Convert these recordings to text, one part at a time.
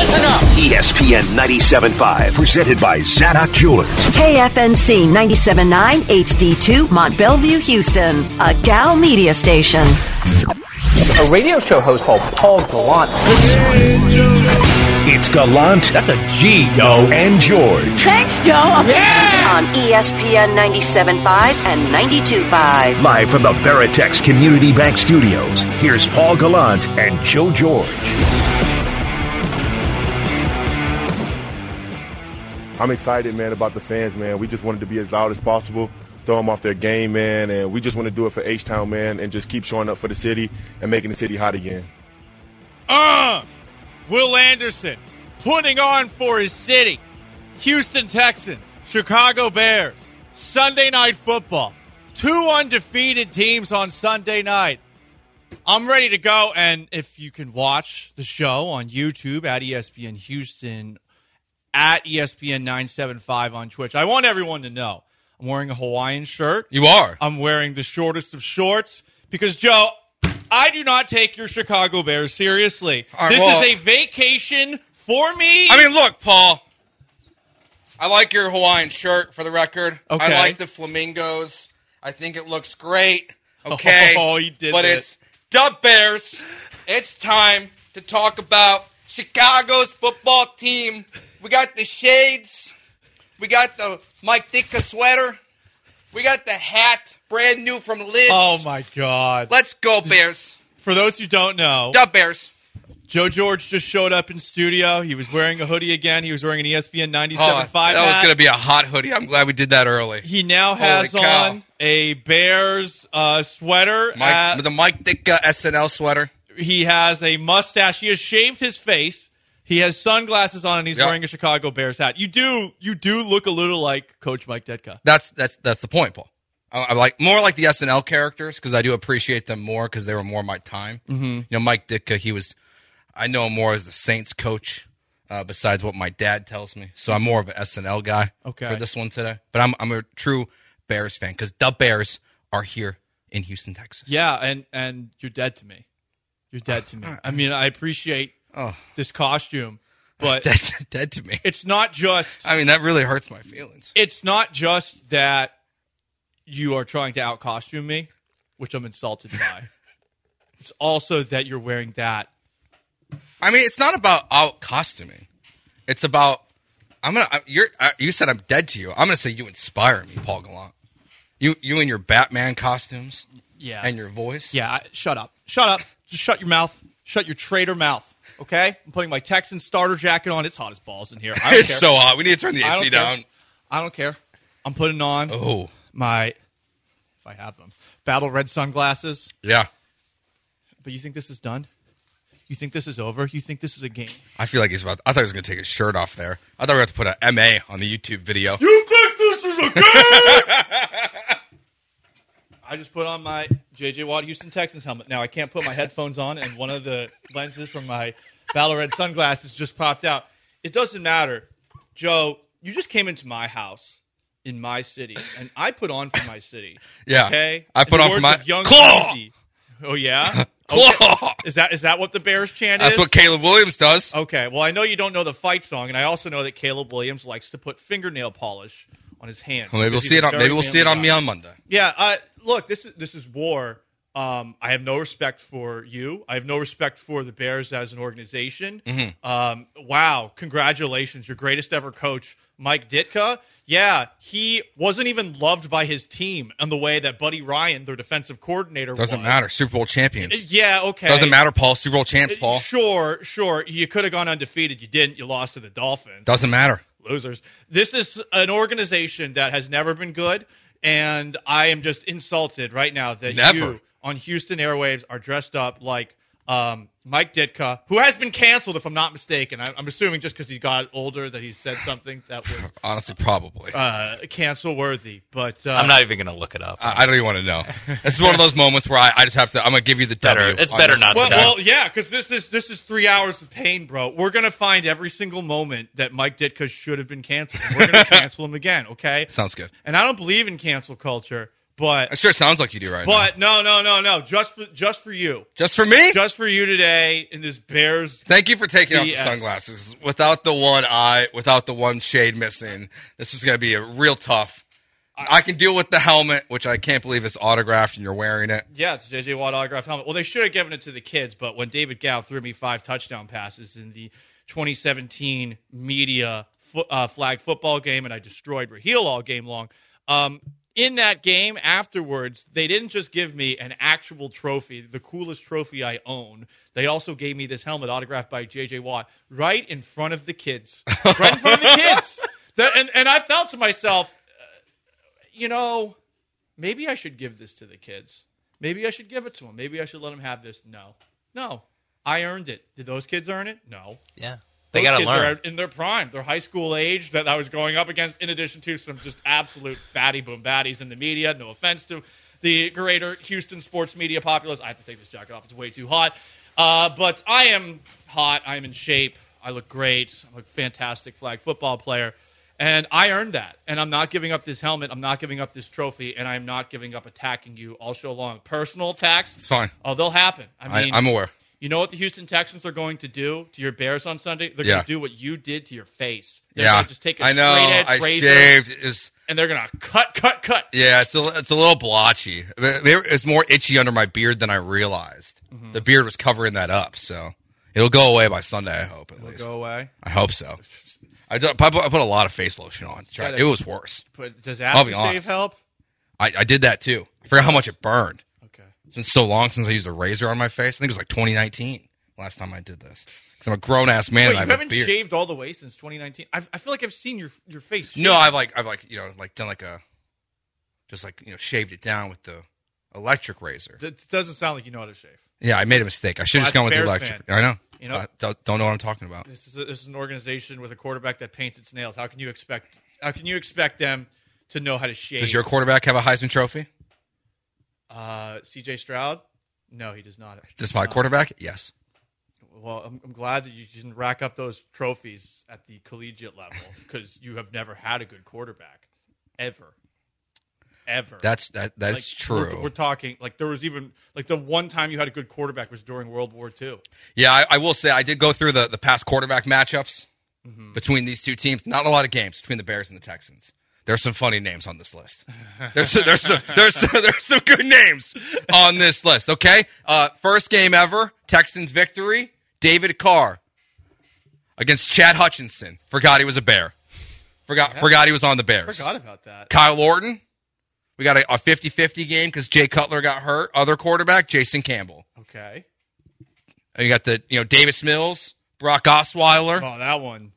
Listen up. ESPN 97.5, presented by Zadok Jewelers. KFNC 97.9 HD2 Mont Bellevue, Houston, a Gal media station. A radio show host called Paul Gallant. It's Gallant. That's a G, yo. And George. Thanks, Joe. Yeah! On ESPN 97.5 and 92.5. Live from the Veritex Community Bank Studios, here's Paul Gallant and Joe George. I'm excited, man, about the fans, man. We just wanted to be as loud as possible, throw them off their game, man, and we just want to do it for H-Town, man, and just keep showing up for the city and making the city hot again. Will Anderson putting on for his city. Houston Texans, Chicago Bears, Sunday Night Football. 2 undefeated teams on Sunday night. I'm ready to go, and if you can watch the show on YouTube at ESPN Houston, at ESPN 975 on Twitch, I want everyone to know I'm wearing a Hawaiian shirt. You are. I'm wearing the shortest of shorts because, Joe, I do not take your Chicago Bears seriously. This is a vacation for me. I mean, look, Paul, I like your Hawaiian shirt, for the record. Okay. I like the flamingos. I think it looks great. Okay. Oh, you did But it. it's the Bears. It's time to talk about Chicago's football team. We got the shades. We got the Mike Ditka sweater. We got the hat, brand new from Lids. Oh, my God. Let's go, Bears. For those who don't know, The Bears. Joe George just showed up in studio. He was wearing a hoodie again. He was wearing an ESPN 97.5 hat. That was going to be a hot hoodie. I'm glad we did that early. He now has Holy cow. on a Bears sweater. The Mike Ditka SNL sweater. He has a mustache. He has shaved his face. He has sunglasses on, and he's wearing a Chicago Bears hat. You do look a little like Coach Mike Ditka. That's the point, Paul. I like more like the SNL characters because I do appreciate them more because they were more my time. Mm-hmm. You know, Mike Ditka, I know him more as the Saints coach, besides what my dad tells me. So I'm more of an SNL guy for this one today. But I'm a true Bears fan because the Bears are here in Houston, Texas. Yeah, and you're dead to me. You're dead to me. I mean, I appreciate this costume, but dead to me. It's not just. I mean, that really hurts my feelings. It's not just that you are trying to out costume me, which I'm insulted by. It's also that you're wearing that. I mean, it's not about out costuming. It's about you said I'm dead to you. I'm gonna say you inspire me, Paul Gallant. You in your Batman costumes, and your voice. Yeah, shut up. Just shut your mouth. Shut your traitor mouth. Okay, I'm putting my Texan starter jacket on. It's hot as balls in here. I don't It's care. so hot. We need to turn the AC down. I don't care. I'm putting on my, if I have them, Battle Red sunglasses. Yeah. But you think this is done? You think this is over? You think this is a game? I feel like I thought he was going to take his shirt off there. I thought we were going to put an MA on the YouTube video. You think this is a game? I just put on my J.J. Watt Houston Texans helmet. Now, I can't put my headphones on, and one of the lenses from my Battle Red sunglasses just popped out. It doesn't matter. Joe, you just came into my house in my city, and I put on for my city. Yeah. Okay? I put on for my Young Claw! Easy. Oh, yeah? Claw! Okay. Is that what the Bears chant is? That's what Caleb Williams does. Okay. Well, I know you don't know the fight song, and I also know that Caleb Williams likes to put fingernail polish on his hands. Well, maybe we'll see it on. Maybe we'll see it on me on Monday. Yeah. Look, this is war. I have no respect for you. I have no respect for the Bears as an organization. Mm-hmm. Wow. Congratulations. Your greatest ever coach, Mike Ditka. Yeah, he wasn't even loved by his team in the way that Buddy Ryan, their defensive coordinator, Doesn't matter. Super Bowl champions. Yeah, okay. Doesn't matter, Paul. Super Bowl champs, Paul. Sure. You could have gone undefeated. You didn't. You lost to the Dolphins. Doesn't matter. Losers. This is an organization that has never been good, and I am just insulted right now that you on Houston airwaves are dressed up like Mike Ditka, who has been canceled, if I'm not mistaken. I'm assuming just because he got older that he said something that was honestly probably cancel worthy. But I'm not even going to look it up. I don't even want to know. This is one of those moments where I just have to. I'm going to give you the better. W. It's better not to know. Well, yeah, because this is 3 hours of pain, bro. We're going to find every single moment that Mike Ditka should have been canceled. We're going to cancel him again, okay? Sounds good. And I don't believe in cancel culture, But It sure sounds like you do right now. But no. Just for you. Just for me? Just for you today in this Bears. Thank you for taking off the BS. sunglasses. Without the one eye, without the one shade missing, this is going to be a real tough. I can deal with the helmet, which I can't believe is autographed and you're wearing it. Yeah, it's a J.J. Watt autograph helmet. Well, they should have given it to the kids, but when David Gow threw me 5 touchdown passes in the 2017 media flag football game, and I destroyed Raheel all game long, in that game afterwards, they didn't just give me an actual trophy, the coolest trophy I own. They also gave me this helmet autographed by J.J. Watt right in front of the kids. Right in front of the kids. And I thought to myself, maybe I should give this to the kids. Maybe I should give it to them. Maybe I should let them have this. No. I earned it. Did those kids earn it? No. Yeah. They got to learn. Are in their prime, their high school age that I was going up against, in addition to some just absolute fatty boom baddies in the media. No offense to the greater Houston sports media populace. I have to take this jacket off. It's way too hot. But I am hot. I'm in shape. I look great. I'm a fantastic flag football player. And I earned that. And I'm not giving up this helmet. I'm not giving up this trophy. And I'm not giving up attacking you all show long. Personal attacks. It's fine. Oh, they'll happen. I'm aware. You know what the Houston Texans are going to do to your Bears on Sunday? They're going to do what you did to your face. They're going to just take a straight-edge razor, shaved. and they're going to cut. Yeah, it's a little blotchy. It's more itchy under my beard than I realized. Mm-hmm. The beard was covering that up, so it'll go away by Sunday, I hope, at least. It'll go away? I hope so. I put a lot of face lotion on. It was worse. But does aftershave help? I did that, too. I forgot how much it burned. Okay. It's been so long since I used a razor on my face. I think it was like 2019 last time I did this. Because I'm a grown-ass man and I have a beard. You haven't shaved all the way since 2019? I feel like I've seen your face shaved. No, I've done shaved it down with the electric razor. It doesn't sound like you know how to shave. Yeah, I made a mistake. I should have just gone with the electric. Fan. I know. You know, don't know what I'm talking about. This is an organization with a quarterback that paints its nails. How can you expect them to know how to shave? Does your quarterback have a Heisman Trophy? C.J. Stroud? No, he does not. Does my quarterback? Yes. Well, I'm glad that you didn't rack up those trophies at the collegiate level because you have never had a good quarterback. Ever. That's true. We're talking, there was even, the one time you had a good quarterback was during World War II. Yeah, I will say I did go through the past quarterback matchups between these two teams. Not a lot of games between the Bears and the Texans. There's some funny names on this list. There's some good names on this list. Okay, first game ever, Texans victory. David Carr against Chad Hutchinson. Forgot he was a Bear. Forgot he was on the Bears. Forgot about that. Kyle Orton. We got a 50-50 game because Jay Cutler got hurt. Other quarterback, Jason Campbell. Okay. And you got Davis Mills, Brock Osweiler. Oh, that one.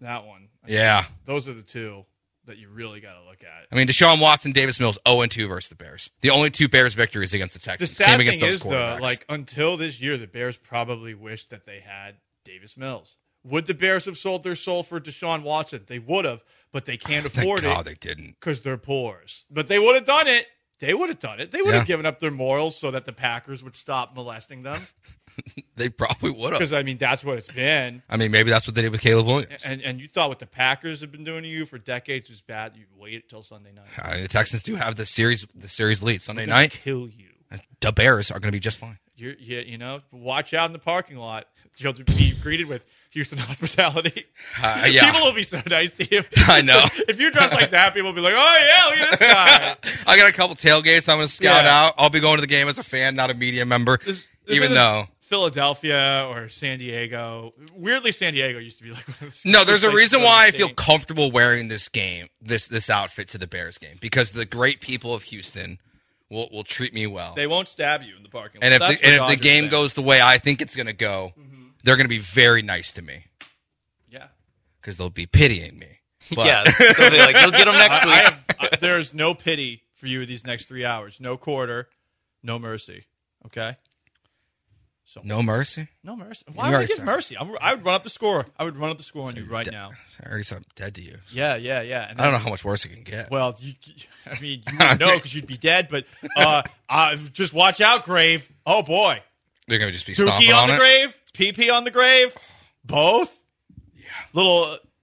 Yeah. Those are the two that you really got to look at. I mean, Deshaun Watson, Davis Mills, 0-2 versus the Bears. The only two Bears victories against the Texans came against those quarterbacks. Though, until this year, the Bears probably wished that they had Davis Mills. Would the Bears have sold their soul for Deshaun Watson? They would have, but they can't afford it. Thank God they didn't. Because they're poor. But they would have done it. They would have given up their morals so that the Packers would stop molesting them. They probably would have. Because, that's what it's been. Maybe that's what they did with Caleb Williams. And you thought what the Packers have been doing to you for decades was bad. You wait until Sunday night. The Texans do have the series lead Sunday night. Kill you. The Bears are going to be just fine. Watch out in the parking lot. You'll be greeted with Houston hospitality. Yeah. People will be so nice to you. I know. If you dress like that, people will be like, oh, yeah, look at this guy. I got a couple tailgates I'm going to scout out. I'll be going to the game as a fan, not a media member, even though. Philadelphia or San Diego. Weirdly, San Diego used to be like one of the... No, there's a reason why I feel comfortable wearing this outfit to the Bears game, because the great people of Houston will treat me well. They won't stab you in the parking lot. And if the game goes the way I think it's going to go, they're going to be very nice to me. Yeah. Because they'll be pitying me. But. Yeah, they'll be like, you'll get them next week. There's no pity for you these next 3 hours. No quarter, no mercy. Okay? So, no mercy? No mercy. Why would I give mercy? I would run up the score. I would run up the score on you right now. I already said I'm dead to you. So. Yeah. And I don't know how much worse it can get. Well, you wouldn't know because you'd be dead, but just watch out, Grave. Oh, boy. They're going to just be Dookie stomping on the it? grave? PP on the grave? Both? Yeah. Little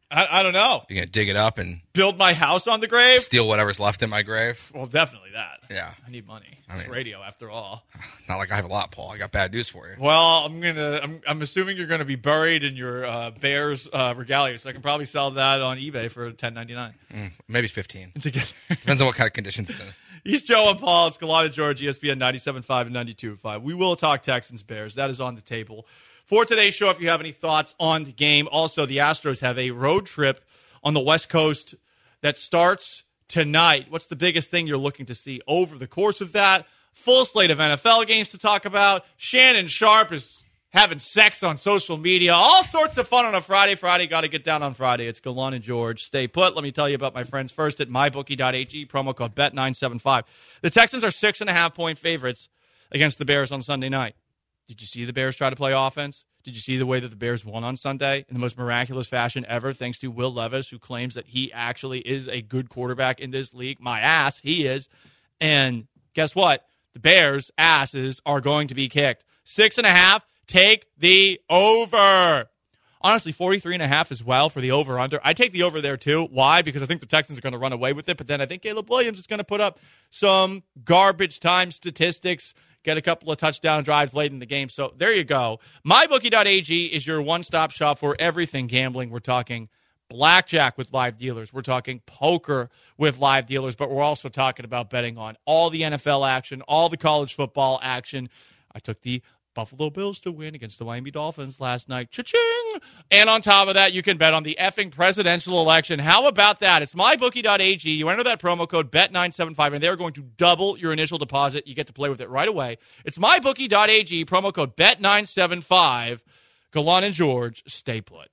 I don't know. You're going to dig it up and build my house on the grave? Steal whatever's left in my grave? Well, definitely that. Yeah. I need money. It's radio, after all. Not like I have a lot, Paul. I got bad news for you. Well, I'm assuming you're going to be buried in your Bears regalia, so I can probably sell that on eBay for $10.99. Maybe 15. Together. Depends on what kind of conditions it's in. He's Joe and Paul. It's Gallant and George, ESPN 97.5 and 92.5. We will talk Texans Bears. That is on the table. For today's show, if you have any thoughts on the game. Also, the Astros have a road trip on the West Coast that starts tonight. What's the biggest thing you're looking to see over the course of that? Full slate of NFL games to talk about. Shannon Sharp is having sex on social media. All sorts of fun on a Friday. Got to get down on Friday. It's Gallant and George. Stay put. Let me tell you about my friends first at mybookie.ag. Promo code BET975. The Texans are 6.5-point favorites against the Bears on Sunday night. Did you see the Bears try to play offense? Did you see the way that the Bears won on Sunday in the most miraculous fashion ever, thanks to Will Levis, who claims that he actually is a good quarterback in this league? My ass, he is. And guess what? The Bears' asses are going to be kicked. 6.5, take the over. Honestly, 43.5 as well for the over-under. I take the over there, too. Why? Because I think the Texans are going to run away with it, but then I think Caleb Williams is going to put up some garbage time statistics, get a couple of touchdown drives late in the game. So there you go. MyBookie.ag is your one-stop shop for everything gambling. We're talking blackjack with live dealers. We're talking poker with live dealers, but we're also talking about betting on all the NFL action, all the college football action. I took the Buffalo Bills to win against the Miami Dolphins last night. Cha-ching! And on top of that, you can bet on the effing presidential election. How about that? It's mybookie.ag. You enter that promo code BET975, and they're going to double your initial deposit. You get to play with it right away. It's mybookie.ag, promo code BET975. Gallant and George, stay put.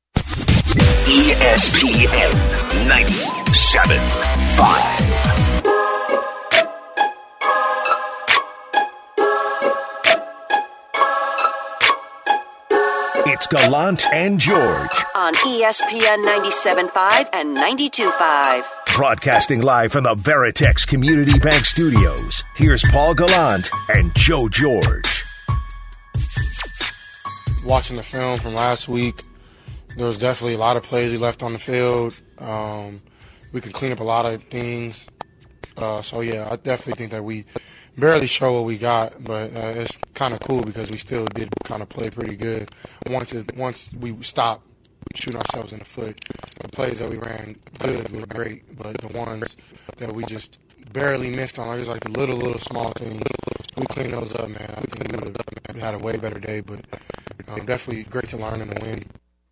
ESPN 97.5. It's Gallant and George on ESPN 97.5 and 92.5. Broadcasting live from the Veritex Community Bank Studios. Here's Paul Gallant and Joe George. Watching the film from last week, there was definitely a lot of plays we left on the field. We could clean up a lot of things. So, yeah, I definitely think that we barely show what we got, but it's kind of cool because we still did kind of play pretty good. Once we stopped shooting ourselves in the foot, the plays that we ran good were great, but the ones that we just barely missed on, just like the little small things, we cleaned those up, man. I think we would have had a way better day, but definitely great to learn and to win.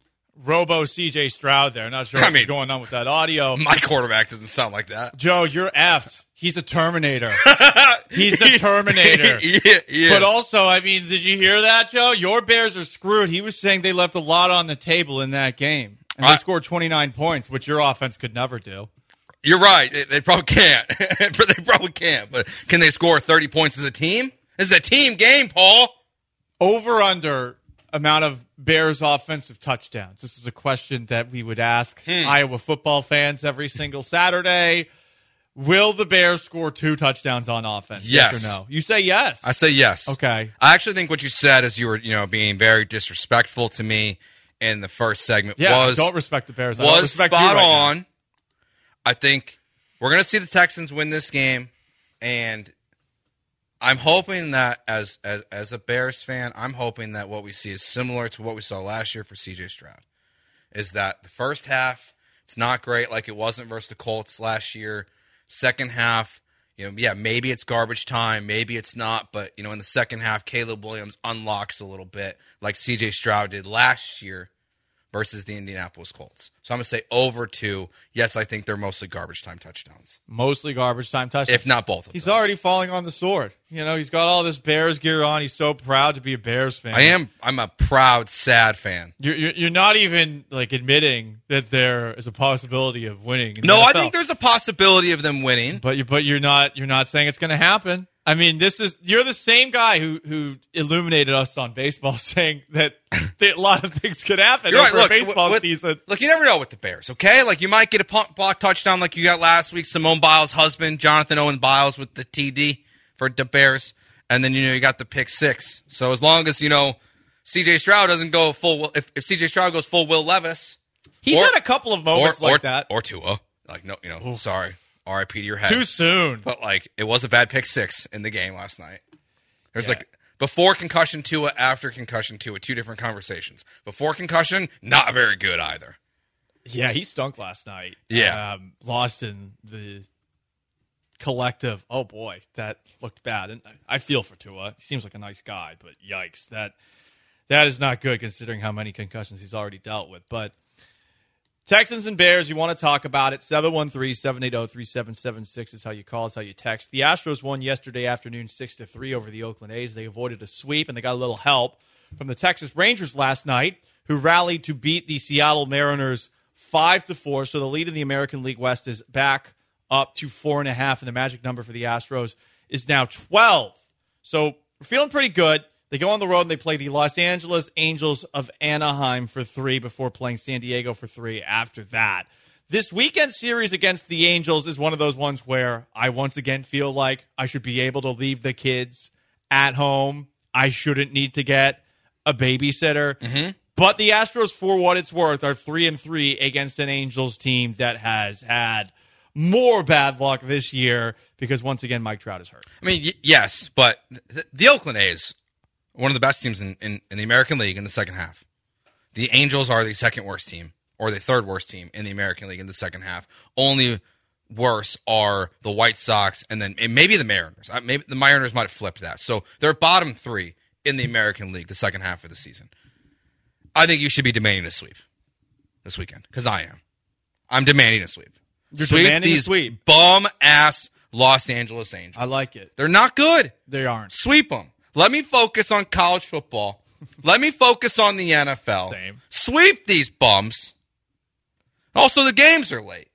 Robo CJ Stroud there. Not sure what's going on with that audio. My quarterback doesn't sound like that. Joe, you're effed. He's a Terminator. He's a Terminator. Yeah. But also, I mean, did you hear that, Joe? Your Bears are screwed. He was saying they left a lot on the table in that game. And they scored 29 points, which your offense could never do. You're right. They probably can't. They probably can't. But can they score 30 points as a team? This is a team game, Paul. Over under amount of Bears offensive touchdowns. This is a question that we would ask Iowa football fans every single Saturday. Will the Bears score 2 touchdowns on offense? Yes or no? You say yes. I say yes. Okay. I actually think what you said is you were, being very disrespectful to me in the first segment. Yeah, I don't respect the Bears. I don't respect spot you right on. now. I think we're going to see the Texans win this game, and I'm hoping that as a Bears fan, I'm hoping that what we see is similar to what we saw last year for CJ Stroud. Is that the first half, it's not great like it wasn't versus the Colts last year. Second half, maybe it's garbage time, maybe it's not, but in the second half, Caleb Williams unlocks a little bit like CJ Stroud did last year versus the Indianapolis Colts. So I'm going to say over 2. Yes, I think they're mostly garbage time touchdowns. Mostly garbage time touchdowns. If not both of them. He's already falling on the sword. He's got all this Bears gear on. He's so proud to be a Bears fan. I'm a proud, sad fan. You're not even admitting that there is a possibility of winning. No, I think there's a possibility of them winning. But you're not saying it's going to happen. I mean, you're the same guy who illuminated us on baseball, saying that a lot of things could happen over a baseball season. Look, you never know with the Bears, okay? Like, you might get a block touchdown like you got last week. Simone Biles' husband, Jonathan Owen Biles, with the TD for the Bears. And then, you got the pick 6. So as long as, CJ Stroud doesn't go full – if CJ Stroud goes full Will Levis, He's had a couple of moments like that. Or Tua. Like, no, sorry. RIP to your head. Too soon. But, it was a bad pick 6 in the game last night. There's, before concussion Tua, after concussion Tua, 2 different conversations. Before concussion, not very good either. Yeah, he stunk last night. Yeah. Lost in the collective. Oh, boy, that looked bad. And I feel for Tua. He seems like a nice guy, but yikes. That is not good considering how many concussions he's already dealt with. But Texans and Bears, you want to talk about it. 713-780-3776 is how you call us, how you text. The Astros won yesterday afternoon 6-3 over the Oakland A's. They avoided a sweep, and they got a little help from the Texas Rangers last night, who rallied to beat the Seattle Mariners 5-4. So the lead in the American League West is back up to 4.5, and the magic number for the Astros is now 12. So we're feeling pretty good. They go on the road and they play the Los Angeles Angels of Anaheim for 3 before playing San Diego for 3 after that. This weekend series against the Angels is one of those ones where I once again feel like I should be able to leave the kids at home. I shouldn't need to get a babysitter. Mm-hmm. But the Astros, for what it's worth, are 3-3 against an Angels team that has had more bad luck this year because, once again, Mike Trout is hurt. I mean, yes, but the Oakland A's, one of the best teams in the American League in the second half. The Angels are the second worst team, or the third worst team in the American League in the second half. Only worse are the White Sox and then maybe the Mariners. Maybe the Mariners might have flipped that. So they're bottom 3 in the American League the second half of the season. I think you should be demanding a sweep this weekend, because I am. I'm demanding a sweep. You're demanding a sweep. Bum-ass Los Angeles Angels. I like it. They're not good. They aren't. Sweep them. Let me focus on college football. Let me focus on the NFL. Same. Sweep these bums. Also, the games are late.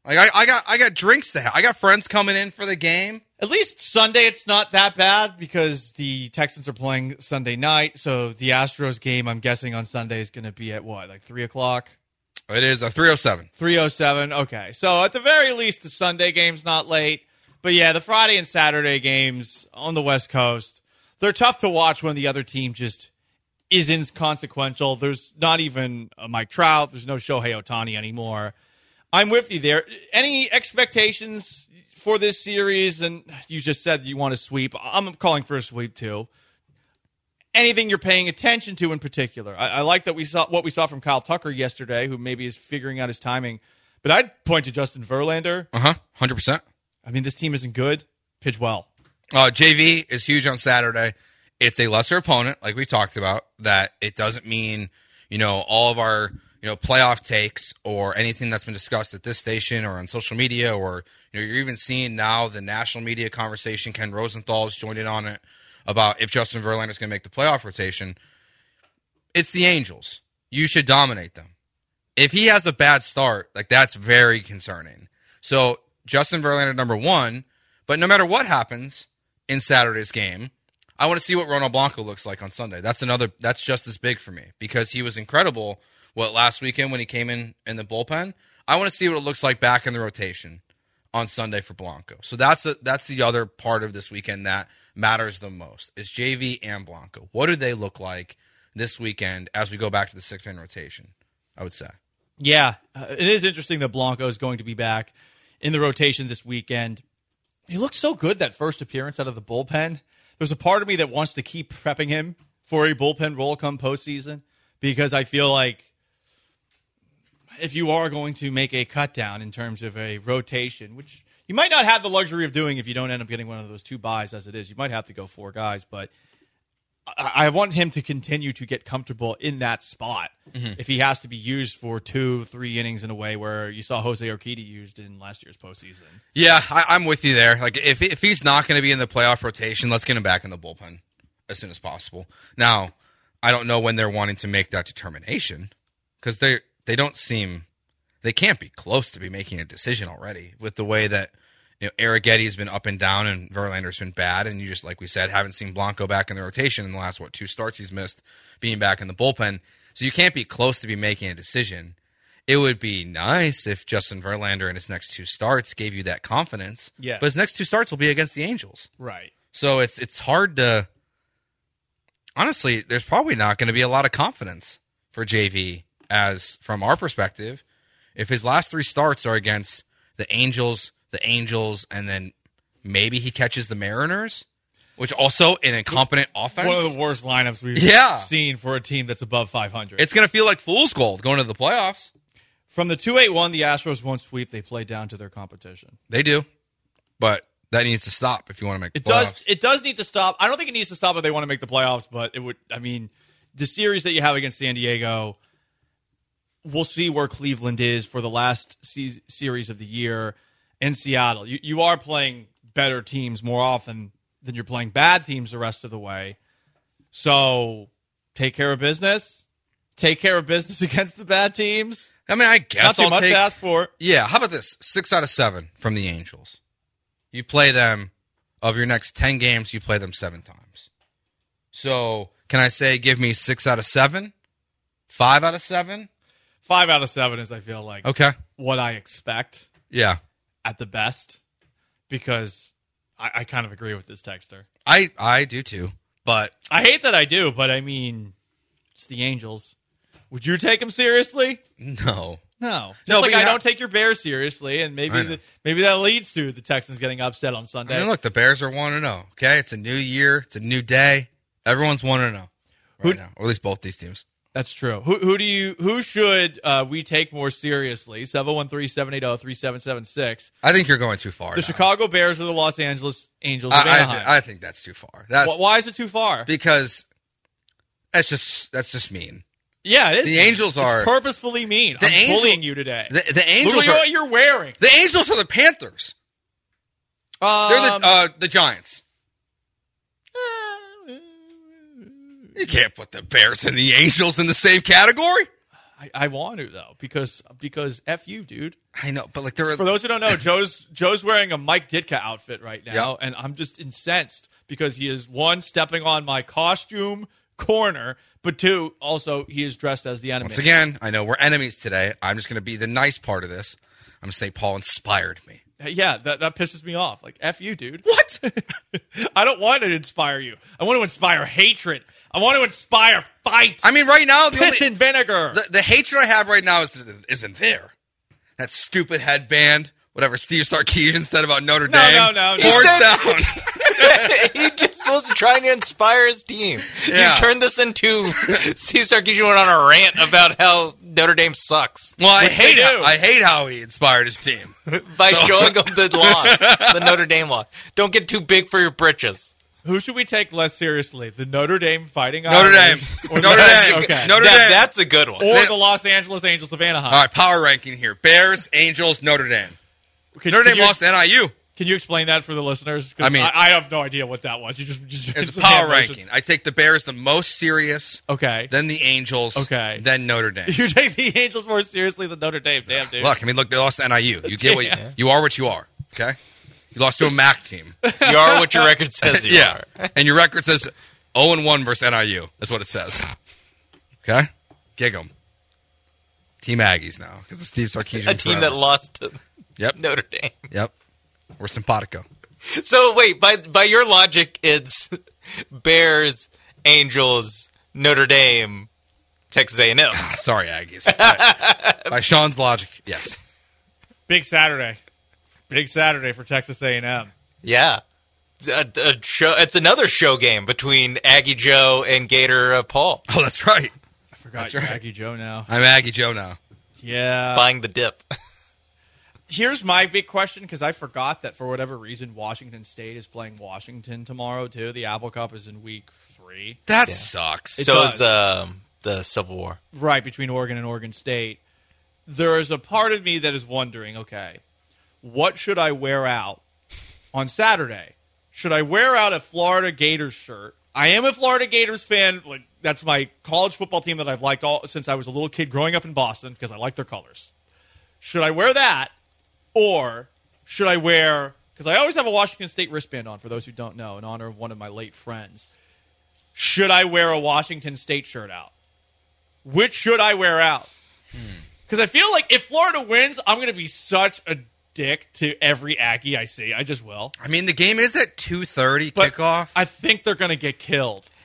I got drinks to have. I got friends coming in for the game. At least Sunday, it's not that bad because the Texans are playing Sunday night. So the Astros game, I'm guessing on Sunday is going to be at what, like 3 o'clock? It is a 3:07. 3:07. Okay. So at the very least, the Sunday game's not late. But yeah, the Friday and Saturday games on the West Coast, they're tough to watch when the other team just is inconsequential. There's not even a Mike Trout. There's no Shohei Ohtani anymore. I'm with you there. Any expectations for this series? And you just said you want to sweep. I'm calling for a sweep too. Anything you're paying attention to in particular? I like that we saw what we saw from Kyle Tucker yesterday, who maybe is figuring out his timing. But I'd point to Justin Verlander. 100%. I mean, this team isn't good. Pitch well. JV is huge on Saturday. It's a lesser opponent, like we talked about. That it doesn't mean, all of our, playoff takes or anything that's been discussed at this station or on social media, or you're even seeing now the national media conversation. Ken Rosenthal has joined in on it about if Justin Verlander is going to make the playoff rotation. It's the Angels. You should dominate them. If he has a bad start, that's very concerning. So Justin Verlander, number 1, but no matter what happens in Saturday's game, I want to see what Ronald Blanco looks like on Sunday. That's just as big for me because he was incredible last weekend when he came in the bullpen. I want to see what it looks like back in the rotation on Sunday for Blanco. So that's the other part of this weekend that matters the most is JV and Blanco. What do they look like this weekend as we go back to the 6-man rotation, I would say. Yeah, it is interesting that Blanco is going to be back in the rotation this weekend. He looked so good that first appearance out of the bullpen. There's a part of me that wants to keep prepping him for a bullpen role come postseason because I feel like if you are going to make a cut down in terms of a rotation, which you might not have the luxury of doing if you don't end up getting one of those 2 buys as it is. You might have to go 4 guys, but I want him to continue to get comfortable in that spot if he has to be used for 2-3 innings in a way where you saw Jose Urquidy used in last year's postseason. Yeah, I'm with you there. If he's not going to be in the playoff rotation, let's get him back in the bullpen as soon as possible. Now, I don't know when they're wanting to make that determination because they can't be close to be making a decision already with the way that Arrighetti's been up and down and Verlander's been bad, and you just, like we said, haven't seen Blanco back in the rotation in the last 2 starts he's missed being back in the bullpen. So you can't be close to be making a decision. It would be nice if Justin Verlander in his next 2 starts gave you that confidence. Yeah. But his next 2 starts will be against the Angels. Right. So it's hard to honestly, there's probably not going to be a lot of confidence for JV as from our perspective, if his last 3 starts are against the Angels, and then maybe he catches the Mariners, which also an incompetent offense. One of the worst lineups we've seen for a team that's above 500. It's going to feel like fool's gold going to the playoffs. From the 2-8-1, the Astros won't sweep. They play down to their competition. They do, but that needs to stop if you want to make the playoffs. It does need to stop. I don't think it needs to stop if they want to make the playoffs, but it would. I mean, the series that you have against San Diego, we'll see where Cleveland is for the last series of the year in Seattle. You are playing better teams more often than you're playing bad teams the rest of the way. So take care of business. Take care of business against the bad teams. I mean, I guess not too much to ask for. Yeah, how about this? 6 out of 7 from the Angels. You play them, of your next 10 games, you play them 7 times. So, can I say give me 6 out of 7? 5 out of 7? 5 out of 7 is, I feel like, what I expect. Yeah. At the best. Because I kind of agree with this texter. I do too, but... I hate that I do, but I mean, it's the Angels. Would you take them seriously? No. Just like I don't take your Bears seriously, and maybe that leads to the Texans getting upset on Sunday. I mean, look, the Bears are 1-0. Okay, it's a new year, it's a new day. Everyone's 1-0 now, or at least both these teams. That's true. Who should we take more seriously? 713-780-3776. I think you're going too far. The Chicago Bears or the Los Angeles Angels of Anaheim? I think that's too far. Why is it too far? Because that's just mean. Yeah, it is. The Angels are purposefully mean. I'm bullying you today. The Angels Look at what you're wearing. The Angels are the Panthers. They're the Giants. You can't put the Bears and the Angels in the same category. I want to though because F you, dude. I know, but for those who don't know, Joe's wearing a Mike Ditka outfit right now, and I'm just incensed because he is 1, stepping on my costume corner. But 2, also, he is dressed as the enemy. Once again, I know we're enemies today. I'm just going to be the nice part of this. I'm going to say Paul inspired me. Yeah, that pisses me off. Like, F you, dude. What? I don't want to inspire you. I want to inspire hatred. I want to inspire fight. I mean, right now, piss and vinegar. The hatred I have right now isn't there. That stupid headband, whatever Steve Sarkisian said about Notre Dame. No. Down. He just was trying to inspire his team. Yeah. You turned this into Steve Sarkisian went on a rant about how Notre Dame sucks. Well, I hate how he inspired his team by showing them the loss, the Notre Dame loss. Don't get too big for your britches. Who should we take less seriously? The Notre Dame Fighting Notre Irish? Dame. Notre Dame. Okay. Notre Dame. That's a good one. Or the Los Angeles Angels of Anaheim. All right, power ranking here. Bears, Angels, Notre Dame. Notre Dame lost to NIU. Can you explain that for the listeners? I mean, I have no idea what that was. It's a power ranking. I take the Bears the most serious. Okay. Then the Angels. Okay. Then Notre Dame. You take the Angels more seriously than Notre Dame. Damn, dude. Look, they lost to NIU. You get you are what you are. Okay. You lost to a MAC team. You are what your record says you are. And your record says 0-1 versus NIU. That's what it says. Okay. Gig 'em. Team Aggies now because of Steve Sarkisian. A team that lost to Notre Dame. Yep. We're simpatico. So wait, by your logic, it's Bears, Angels, Notre Dame, Texas A&M. Sorry, Aggies. By Sean's logic, yes. Big Saturday for Texas A&M. Yeah, a show. It's another show game between Aggie Joe and Gator Paul. Oh, that's right. I forgot you're Aggie Joe now. I'm Aggie Joe now. Yeah, buying the dip. Here's my big question, because I forgot that for whatever reason, Washington State is playing Washington tomorrow, too. The Apple Cup is in week 3. That sucks. So is the Civil War. Right, between Oregon and Oregon State. There is a part of me that is wondering, okay, what should I wear out on Saturday? Should I wear out a Florida Gators shirt? I am a Florida Gators fan. Like, that's my college football team that I've liked since I was a little kid growing up in Boston, because I like their colors. Should I wear that? Or should I wear, because I always have a Washington State wristband on, for those who don't know, in honor of one of my late friends. Should I wear a Washington State shirt out? Which should I wear out? Because I feel like if Florida wins, I'm going to be such a dick to every Aggie I see. I just will. I mean, the game is at 2:30 kickoff. I think they're going to get killed.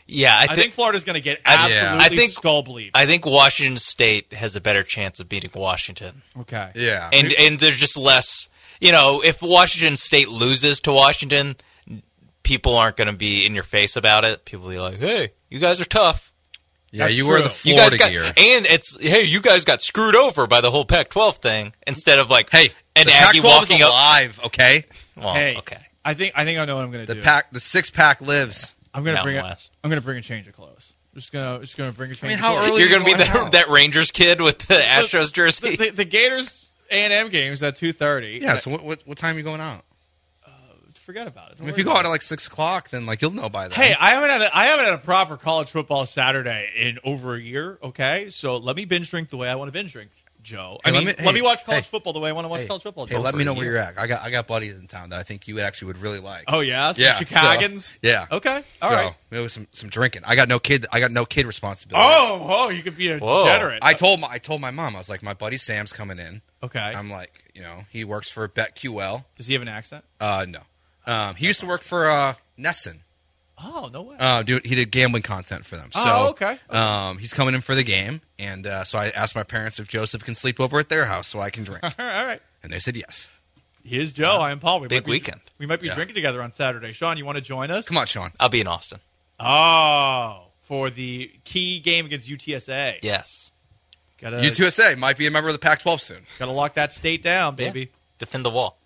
Yeah, I think Florida's going to get absolutely skull-bleeped. I think Washington State has a better chance of beating Washington. Okay. Yeah. And there's just less, if Washington State loses to Washington, people aren't going to be in your face about it. People will be like, hey, you guys are tough. Yeah, you wear the Florida gear. And it's, hey, you guys got screwed over by the whole Pac-12 thing instead of like, hey, an the Aggie Pac-12 walking is alive, okay? Well, hey, okay. I think I know what I'm going to do. The six-pack lives. I'm going to bring a change of clothes. Just gonna bring a change. I mean, how early you're going to be that Rangers kid with the Astros jersey? The Gators A&M game's at 2:30. Yeah. So what time are you going out? Forget about it. If you go out at like 6 o'clock, then like you'll know by then. Hey, I haven't had a proper college football Saturday in over a year. Okay, so let me binge drink the way I want to binge drink, Joe. Hey, let me watch college football the way I want to watch college football. Hey, let me know where you're at. I got buddies in town that I think you would really like. Oh yeah, Chicagans. Yeah. Okay. All right. Maybe some drinking. I got no kid responsibilities. Oh, you could be a degenerate. I told my mom, I was like, my buddy Sam's coming in. Okay. I'm like, he works for BetQL. Does he have an accent? No. He used to work for Nesson. Oh, no way. Dude, he did gambling content for them. Oh, okay. He's coming in for the game, and so I asked my parents if Joseph can sleep over at their house so I can drink. All right. And they said yes. He is Joe. I am Paul. Big weekend. We might be drinking together on Saturday. Sean, you want to join us? Come on, Sean. I'll be in Austin. Oh, for the key game against UTSA. Yes. UTSA might be a member of the Pac-12 soon. Got to lock that state down, baby. Yeah. Defend the wall.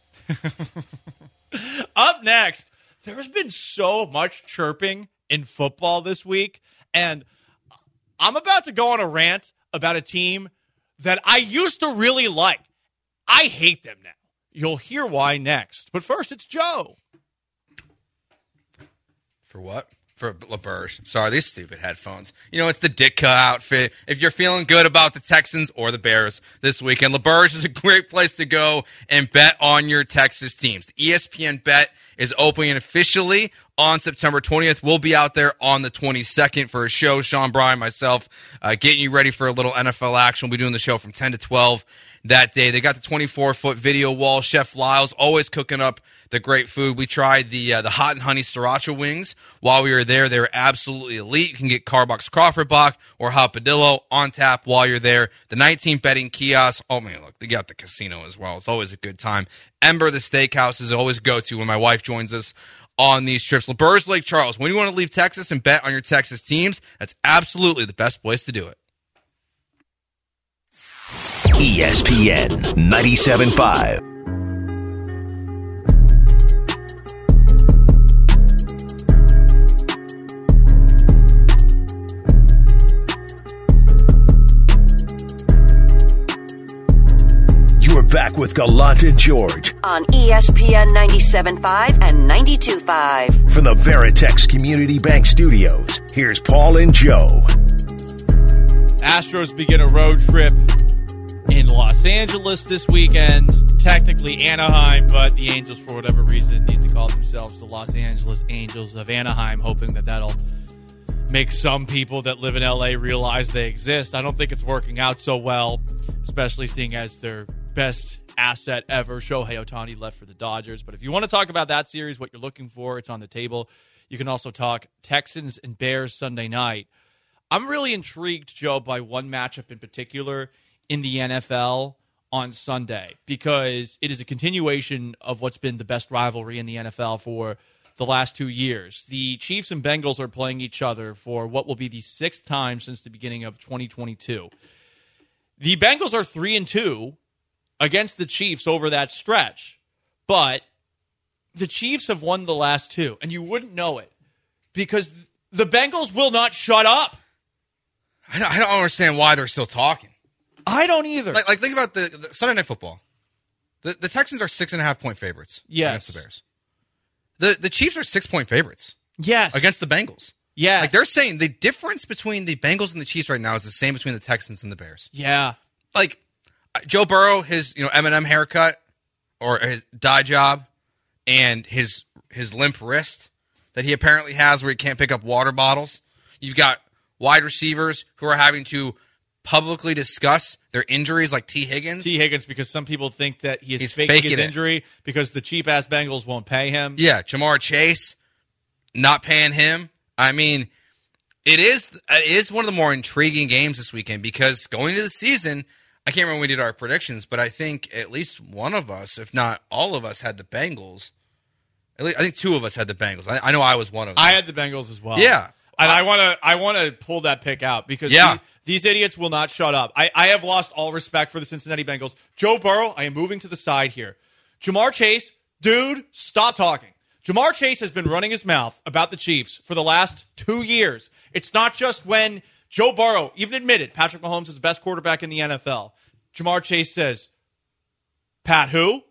Up next, there's been so much chirping in football this week, and I'm about to go on a rant about a team that I used to really like. I hate them now. You'll hear why next. But first, it's Joe. For what? For LaBerge. Sorry, these stupid headphones. It's the Ditka outfit. If you're feeling good about the Texans or the Bears this weekend, LaBerge is a great place to go and bet on your Texas teams. The ESPN Bet is opening officially on September 20th. We'll be out there on the 22nd for a show. Sean Bryan, myself, getting you ready for a little NFL action. We'll be doing the show from 10 to 12 that day. They got the 24-foot video wall. Chef Lyles always cooking up the great food. We tried the hot and honey sriracha wings while we were there. They were absolutely elite. You can get Carbox Crawford Bach or Hopadillo on tap while you're there. The 19 betting kiosk. Oh man, look, they got the casino as well. It's always a good time. Ember, the steakhouse, is always go-to when my wife joins us on these trips. LaBerge, Lake Charles. When you want to leave Texas and bet on your Texas teams, that's absolutely the best place to do it. ESPN 97.5. You're back with Gallant and George on ESPN 97.5 and 92.5. From the Veritex Community Bank Studios, here's Paul and Joe. Astros begin a road trip in Los Angeles this weekend. Technically Anaheim, but the Angels, for whatever reason, need to call themselves the Los Angeles Angels of Anaheim, hoping that that'll make some people that live in LA realize they exist. I don't think it's working out so well, especially seeing as their best asset ever, Shohei Ohtani, left for the Dodgers. But if you want to talk about that series, what you're looking for, it's on the table. You can also talk Texans and Bears Sunday night. I'm really intrigued, Joe, by one matchup in particular in the NFL on Sunday, because it is a continuation of what's been the best rivalry in the NFL for the last 2 years. The Chiefs and Bengals are playing each other for what will be the 6th time since the beginning of 2022. The Bengals are 3-2 against the Chiefs over that stretch, but the Chiefs have won the last 2, and you wouldn't know it because the Bengals will not shut up. I don't understand why they're still talking. I don't either. Like think about the Sunday Night Football. The Texans are 6.5-point favorites against the Bears. The Chiefs are 6-point favorites. Yes. Against the Bengals. Yeah. Like they're saying the difference between the Bengals and the Chiefs right now is the same between the Texans and the Bears. Yeah. Like Joe Burrow, his M&M haircut or his dye job and his limp wrist that he apparently has where he can't pick up water bottles. You've got wide receivers who are having to publicly discuss their injuries like T. Higgins. Because some people think that he's faking his injury because the cheap-ass Bengals won't pay him. Yeah, Jamar Chase, not paying him. I mean, It is one of the more intriguing games this weekend because going into the season, I can't remember when we did our predictions, but I think at least one of us, if not all of us, had the Bengals. At least, I think two of us had the Bengals. I know I was one of them. I had the Bengals as well. Yeah. And I want to pull that pick out because these idiots will not shut up. I have lost all respect for the Cincinnati Bengals. Joe Burrow, I am moving to the side here. Jamar Chase, dude, stop talking. Jamar Chase has been running his mouth about the Chiefs for the last 2 years. It's not just when Joe Burrow even admitted Patrick Mahomes is the best quarterback in the NFL. Jamar Chase says, Pat who?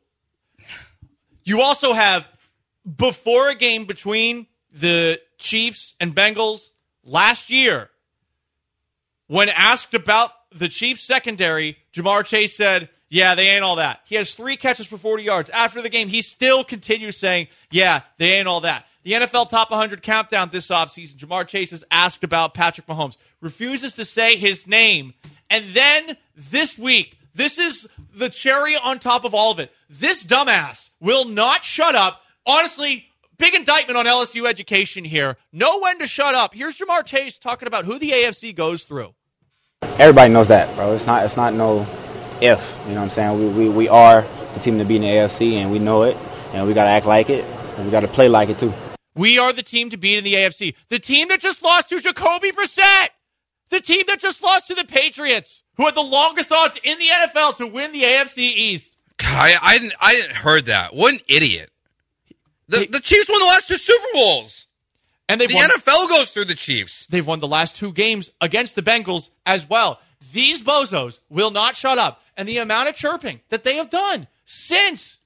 You also have, before a game between the Chiefs and Bengals last year, when asked about the Chiefs secondary, Jamar Chase said, yeah, they ain't all that. He has 3 catches for 40 yards. After the game, he still continues saying, yeah, they ain't all that. The NFL Top 100 Countdown this offseason, Jamar Chase is asked about Patrick Mahomes, refuses to say his name. And then this week, this is the cherry on top of all of it. This dumbass will not shut up. Honestly, big indictment on LSU education here. Know when to shut up. Here's Jamar Chase talking about who the AFC goes through. Everybody knows that, bro. It's not no if. You know what I'm saying? We are the team to beat in the AFC, and we know it, and we got to act like it, and we got to play like it too. We are the team to beat in the AFC. The team that just lost to Jacoby Brissett. The team that just lost to the Patriots, who had the longest odds in the NFL to win the AFC East. God, I didn't heard that. What an idiot. The Chiefs won the last 2 Super Bowls. And the NFL goes through the Chiefs. They've won the last 2 games against the Bengals as well. These bozos will not shut up. And the amount of chirping that they have done since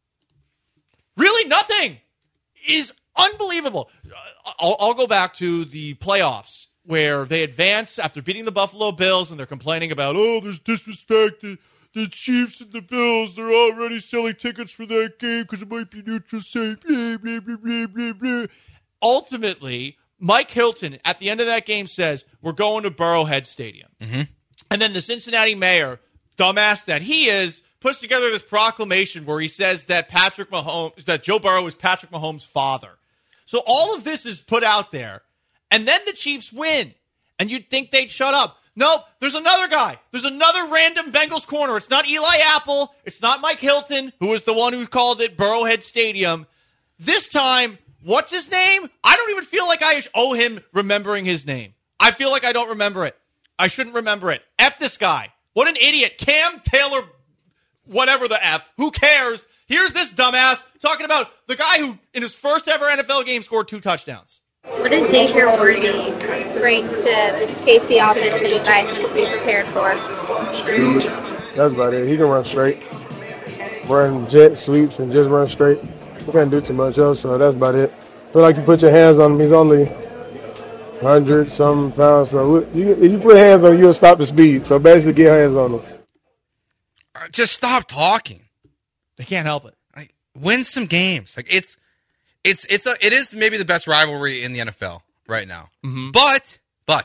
really nothing is unbelievable. I'll go back to the playoffs where they advance after beating the Buffalo Bills and they're complaining about, there's disrespect to the Chiefs and the Bills. They're already selling tickets for that game because it might be neutral site. Blah, blah, blah, blah, blah, blah. Ultimately, Mike Hilton at the end of that game says, we're going to Burrowhead Stadium. Mm-hmm. And then the Cincinnati mayor, dumbass that he is, puts together this proclamation where he says that Joe Burrow is Patrick Mahomes' father. So all of this is put out there, and then the Chiefs win, and you'd think they'd shut up. Nope, there's another guy. There's another random Bengals corner. It's not Eli Apple. It's not Mike Hilton, who was the one who called it Burrowhead Stadium. This time, what's his name? I don't even feel like I owe him remembering his name. I feel like I don't remember it. I shouldn't remember it. F this guy. What an idiot. Cam Taylor, whatever the F. Who cares? Here's this dumbass talking about the guy who, in his first ever NFL game, scored 2 touchdowns. What does Xavier Worthy bring to this KC offense that you guys need to be prepared for? That's about it. He can run straight. Run jet sweeps and just run straight. He can't do too much else, so that's about it. Feel like you put your hands on him. He's only 100-something pounds. So if you put hands on him, you'll stop the speed. So basically get hands on him. Just stop talking. They can't help it. Like, win some games. Like it is maybe the best rivalry in the NFL right now. Mm-hmm. But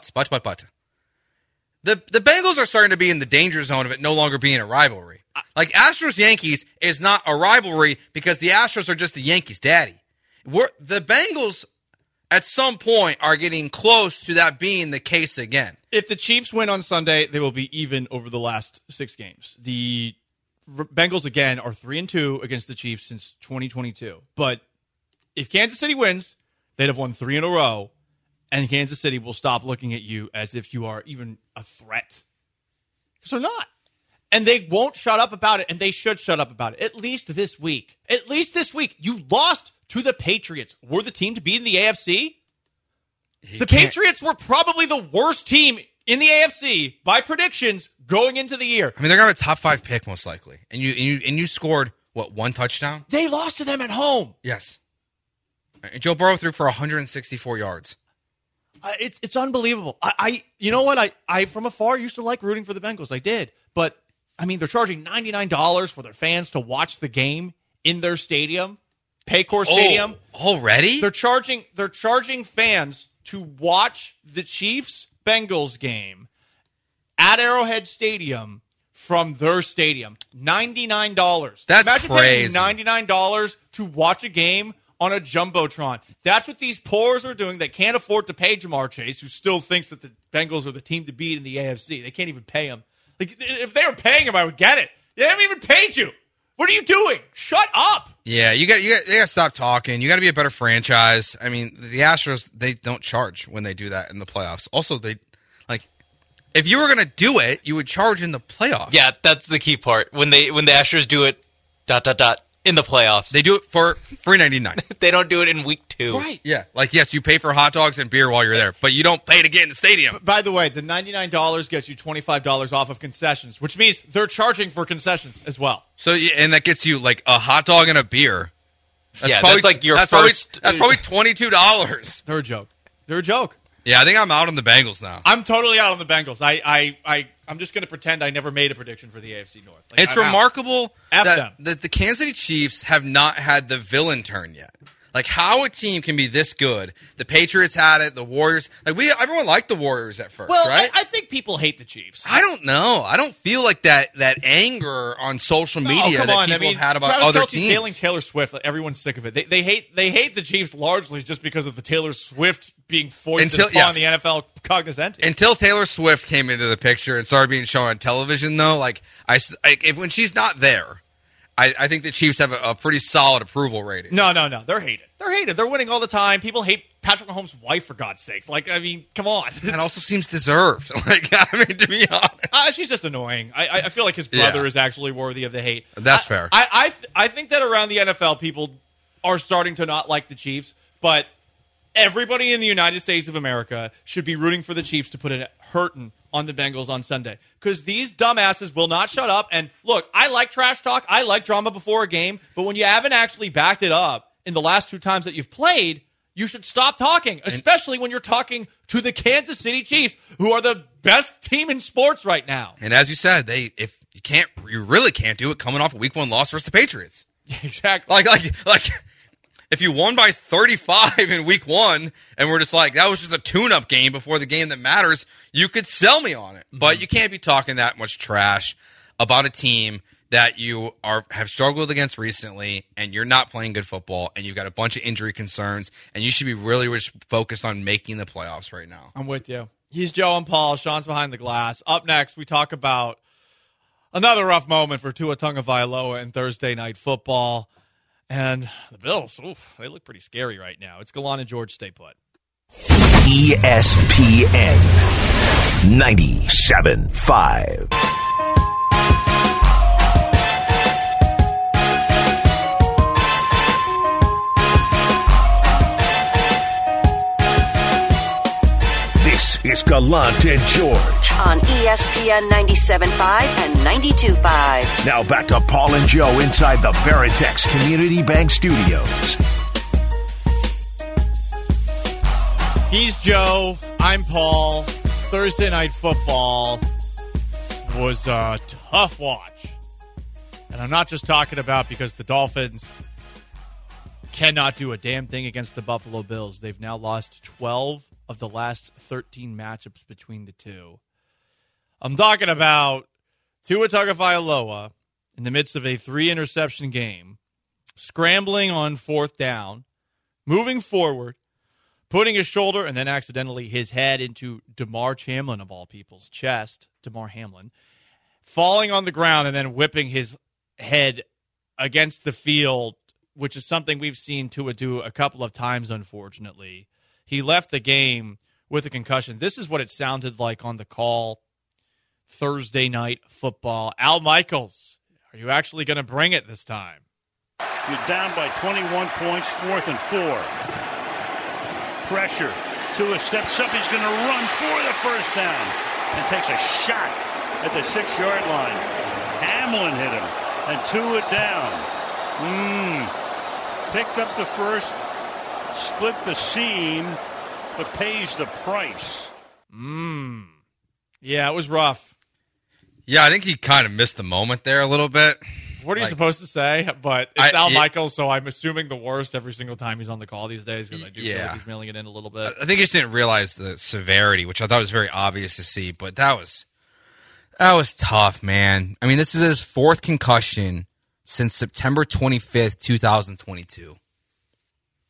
the Bengals are starting to be in the danger zone of it no longer being a rivalry. Like Astros-Yankees is not a rivalry because the Astros are just the Yankees' daddy. The Bengals at some point are getting close to that being the case again. If the Chiefs win on Sunday, they will be even over the last 6 games. The Bengals, again, are 3-2 against the Chiefs since 2022. But if Kansas City wins, they'd have won 3 in a row, and Kansas City will stop looking at you as if you are even a threat. Because they're not. And they won't shut up about it, and they should shut up about it, at least this week. At least this week. You lost to the Patriots. We're the team to beat in the AFC. The Patriots were probably the worst team in the AFC by predictions going into the year. I mean, they're going to have a top 5 pick most likely. And you scored, 1 touchdown? They lost to them at home. Yes. And Joe Burrow threw for 164 yards. It's unbelievable. You know what? I from afar used to like rooting for the Bengals. I did. But, I mean, they're charging $99 for their fans to watch the game in their stadium. Paycor Stadium. Already? They're charging fans to watch the Chiefs-Bengals game at Arrowhead Stadium from their stadium. $99. That's Imagine crazy. paying $99 to watch a game on a Jumbotron. That's what these poors are doing. They can't afford to pay Jamar Chase, who still thinks that the Bengals are the team to beat in the AFC. They can't even pay him. Like, if they were paying him, I would get it. They haven't even paid you. What are you doing? Shut up. Yeah, you got to stop talking. You got to be a better franchise. I mean, the Astros, they don't charge when they do that in the playoffs. Also, they like if you were going to do it, you would charge in the playoffs. Yeah, that's the key part. When the Astros do it in the playoffs. They do it for $3.99. They don't do it in week 2. Right. Yeah, like yes, you pay for hot dogs and beer while you're there, but you don't pay to get in the stadium. By the way, the $99 gets you $25 off of concessions, which means they're charging for concessions as well. So, and that gets you like a hot dog and a beer. That's like your first. That's probably $22. They're a joke. They're a joke. Yeah, I think I'm out on the Bengals now. I'm totally out on the Bengals. I'm just going to pretend I never made a prediction for the AFC North. Like, it's remarkable that the Kansas City Chiefs have not had the villain turn yet. Like, how a team can be this good. The Patriots had it, the Warriors. Like, everyone liked the Warriors at first, right? I think people hate the Chiefs. I don't know. I don't feel like that anger on social media that people have had about Travis other Kelce's teams. Failing Taylor Swift, like, everyone's sick of it. They hate the Chiefs largely just because of the Taylor Swift being foisted upon the NFL cognizant. Until Taylor Swift came into the picture and started being shown on television, though, when she's not there, I think the Chiefs have a pretty solid approval rating. No. They're hated. They're winning all the time. People hate Patrick Mahomes' wife, for God's sakes. Like, I mean, come on. That also seems deserved. Like, I mean, to be honest. She's just annoying. I feel like his brother is actually worthy of the hate. That's fair. I think that around the NFL, people are starting to not like the Chiefs, but everybody in the United States of America should be rooting for the Chiefs to put a hurting on the Bengals on Sunday. Because these dumbasses will not shut up. And look, I like trash talk. I like drama before a game. But when you haven't actually backed it up in the last 2 times that you've played, you should stop talking. Especially when you're talking to the Kansas City Chiefs, who are the best team in sports right now. And as you said, you really can't do it coming off a week 1 loss versus the Patriots. Exactly. Like if you won by 35 in week 1 and we're just like, that was just a tune-up game before the game that matters, you could sell me on it. But you can't be talking that much trash about a team that you have struggled against recently, and you're not playing good football, and you've got a bunch of injury concerns, and you should be really, really focused on making the playoffs right now. I'm with you. He's Joe and Paul. Sean's behind the glass. Up next, we talk about another rough moment for Tua Tagovailoa in Thursday Night Football. And the Bills, they look pretty scary right now. It's Galan and George. Stay put. ESPN 97.5. This is Gallant and George on ESPN 97.5 and 92.5. Now back to Paul and Joe inside the Veritex Community Bank Studios. He's Joe. I'm Paul. Thursday Night Football was a tough watch. And I'm not just talking about because the Dolphins cannot do a damn thing against the Buffalo Bills. They've now lost 12 of the last 13 matchups between the two. I'm talking about Tua Tagovailoa in the midst of a 3-interception game, scrambling on 4th down, moving forward, putting his shoulder and then accidentally his head into Damar Hamlin, of all people's chest, Damar Hamlin, falling on the ground and then whipping his head against the field, which is something we've seen Tua do a couple of times, unfortunately. He left the game with a concussion. This is what it sounded like on the call Thursday Night Football. Al Michaels, are you actually going to bring it this time? You're down by 21 points, 4th and 4. Pressure. Tua steps up. He's going to run for the first down and takes a shot at the 6-yard line. Hamlin hit him and Tua down. Picked up the first, split the seam, but pays the price. Yeah, it was rough. Yeah, I think he kind of missed the moment there a little bit. What are you supposed to say? But it's Al Michaels, so I'm assuming the worst every single time he's on the call these days because I do feel like he's mailing it in a little bit. I think he just didn't realize the severity, which I thought was very obvious to see, but that was tough, man. I mean, this is his 4th concussion since September 25th, 2022.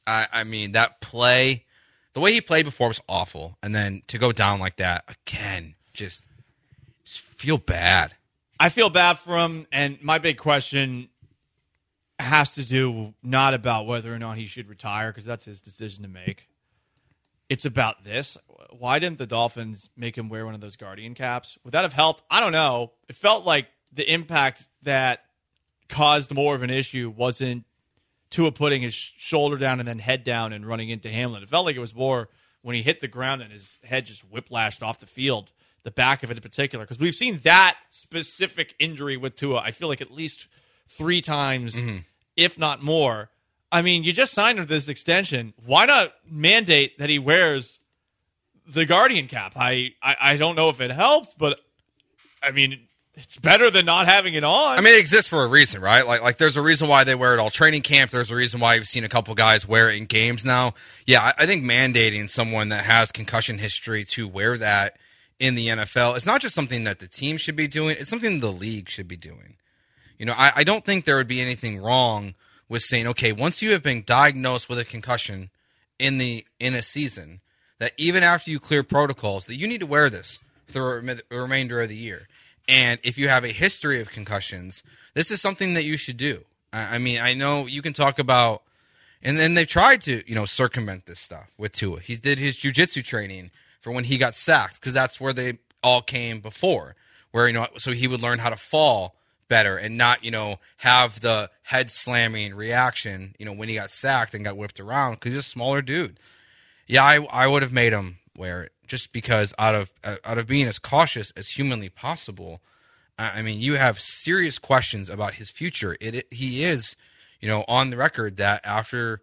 I mean, that play, the way he played before was awful. And then to go down like that, again, just feel bad. I feel bad for him, and my big question has to do not about whether or not he should retire, because that's his decision to make. It's about this. Why didn't the Dolphins make him wear one of those Guardian caps? Would that have helped? I don't know. It felt like the impact that caused more of an issue wasn't Tua putting his shoulder down and then head down and running into Hamlin. It felt like it was more when he hit the ground and his head just whiplashed off the field, the back of it in particular, because we've seen that specific injury with Tua, I feel like at least 3 times, if not more. I mean, you just signed him this extension. Why not mandate that he wears the Guardian cap? I don't know if it helps, but I mean, it's better than not having it on. I mean, it exists for a reason, right? Like there's a reason why they wear it all training camp. There's a reason why you've seen a couple guys wear it in games now. Yeah, I think mandating someone that has concussion history to wear that in the NFL, it's not just something that the team should be doing. It's something the league should be doing. You know, I don't think there would be anything wrong with saying, okay, once you have been diagnosed with a concussion in a season, that even after you clear protocols, that you need to wear this for the remainder of the year. And if you have a history of concussions, this is something that you should do. I mean, I know you can talk about, and then they've tried to, circumvent this stuff with Tua. He did his jiu-jitsu training for when he got sacked, because that's where they all came before, where, so he would learn how to fall better and not, have the head slamming reaction, when he got sacked and got whipped around, because he's a smaller dude. Yeah, I would have made him wear it, just because out of being as cautious as humanly possible. I mean, you have serious questions about his future. He is, on the record that after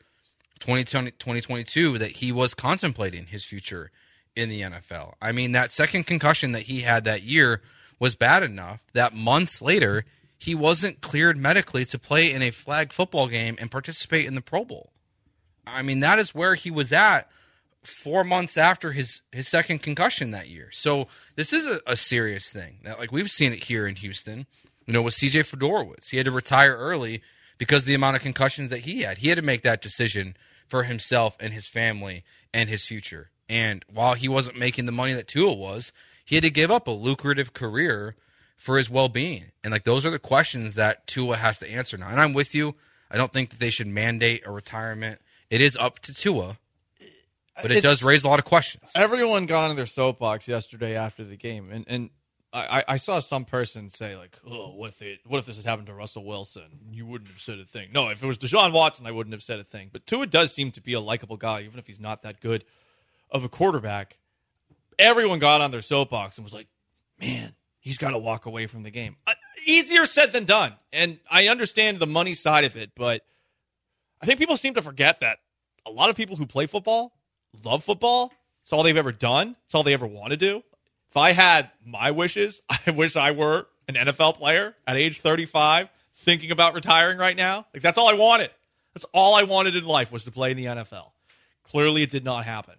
2022 that he was contemplating his future in the NFL. I mean, that second concussion that he had that year was bad enough that months later he wasn't cleared medically to play in a flag football game and participate in the Pro Bowl. I mean, that is where he was at 4 months after his second concussion that year. So this is a serious thing. Like, we've seen it here in Houston, with C.J. Fedorowicz. He had to retire early because of the amount of concussions that he had. He had to make that decision for himself and his family and his future. And while he wasn't making the money that Tua was, he had to give up a lucrative career for his well-being. And, those are the questions that Tua has to answer now. And I'm with you. I don't think that they should mandate a retirement. It is up to Tua. But it does raise a lot of questions. Everyone got on their soapbox yesterday after the game, and I saw some person say, "Oh, what if this had happened to Russell Wilson? You wouldn't have said a thing." No, if it was Deshaun Watson, I wouldn't have said a thing. But Tua does seem to be a likable guy, even if he's not that good of a quarterback. Everyone got on their soapbox and was like, "Man, he's got to walk away from the game." Easier said than done, and I understand the money side of it, but I think people seem to forget that a lot of people who play football love football. It's all they've ever done. It's all they ever want to do. If I had my wishes, I wish I were an NFL player at age 35 thinking about retiring right now. That's all I wanted. That's all I wanted in life, was to play in the NFL. Clearly, it did not happen.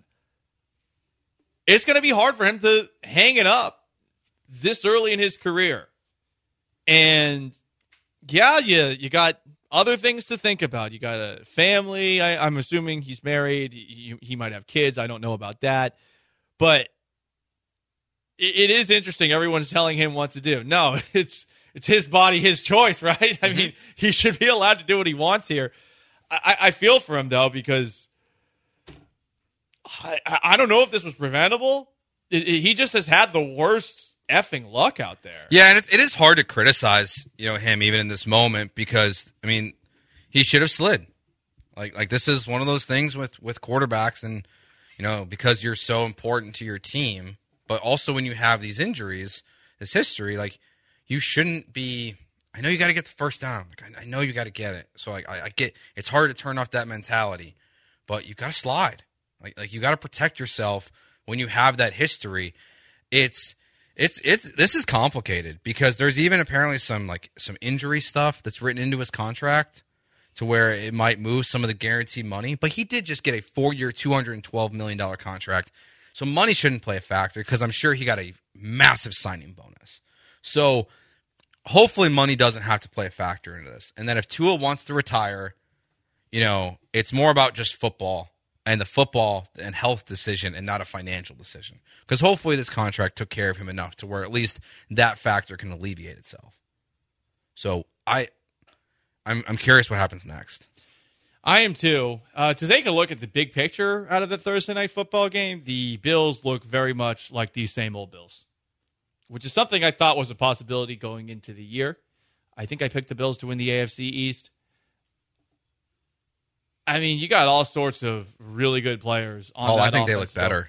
It's going to be hard for him to hang it up this early in his career. And, yeah, you got other things to think about. You got a family. I'm assuming he's married. He might have kids. I don't know about that. But it is interesting. Everyone's telling him what to do. No, it's his body, his choice, right? I mean, he should be allowed to do what he wants here. I feel for him, though, because I don't know if this was preventable. He just has had the worst effing luck out there. Yeah, and it is hard to criticize, him even in this moment, because I mean, he should have slid. Like this is one of those things with quarterbacks, and because you're so important to your team, but also when you have these injuries, this history, you shouldn't be. I know you got to get the first down. I know you got to get it. So I get it's hard to turn off that mentality, but you got to slide. Like you got to protect yourself when you have that history. This is complicated, because there's even apparently some injury stuff that's written into his contract to where it might move some of the guaranteed money. But he did just get a 4-year, $212 million contract. So money shouldn't play a factor, because I'm sure he got a massive signing bonus. So hopefully money doesn't have to play a factor into this. And then if Tua wants to retire, it's more about just football and the football and health decision and not a financial decision. Because hopefully this contract took care of him enough to where at least that factor can alleviate itself. So I'm curious what happens next. I am too. To take a look at the big picture out of the Thursday night football game, the Bills look very much like these same old Bills, which is something I thought was a possibility going into the year. I think I picked the Bills to win the AFC East. I mean, you got all sorts of really good players on that I think they offense, look better.